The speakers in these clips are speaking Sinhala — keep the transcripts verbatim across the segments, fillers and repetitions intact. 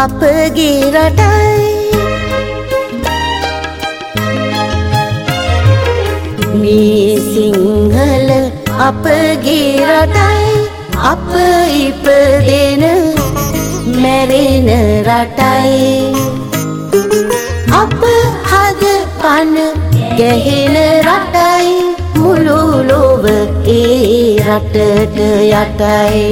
අපගේ රටයි මේ සිංහල අපගේ රටයි අප ඉපදෙන මැරෙන රටයි අප හද පන ගැහෙන රටයි මුළු ලොව ඒ රටට යටයි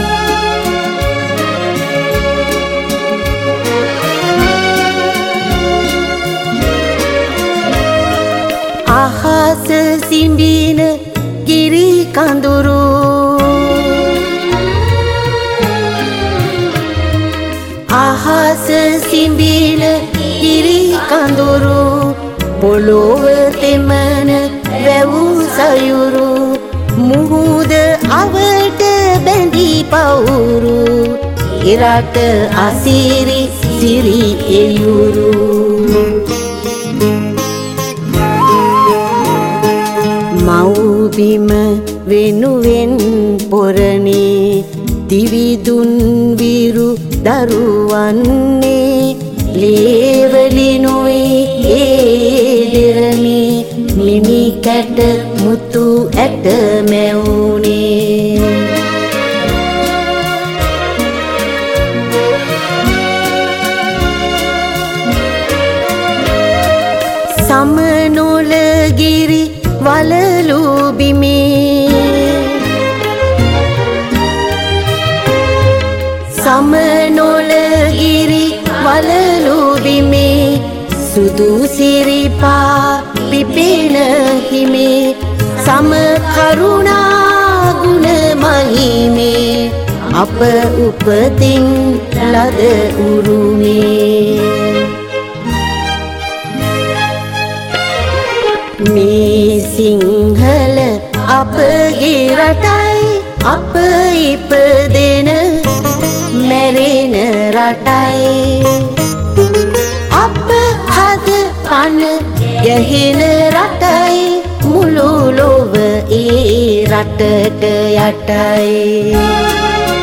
අහස සිඹින ගිරි කඳුරු අහස සිඹින ගිරි කඳුරු පොළොව තෙමන වැව් සයුරු මුහුද අවට බැඳී පවුරු ඉරට අසිරි සිරි එයුරු මව්බිම වෙනුවෙන් පොරණේ දිවිදුන් විරු දරුවන්නේ ලේවලිනුයි ඒ දෙරණේ මිමි කැට මුතු ඇට මැවුනේ සමනොල ගිරි වලලු බිමේ සමනොල ගිරි වලලු බිමේ සුදු සිරිපා පිපෙන හිමේ සම කරුණා ගුණ මහිමේ අප උපතින් ලද උරුමේ මේ සිංහල අපගේ රටයි අප ඉපදෙන මැරෙන රටයි අප හද පන ගැහෙන රටයි මුළු ලොව ඒ රටට යටයි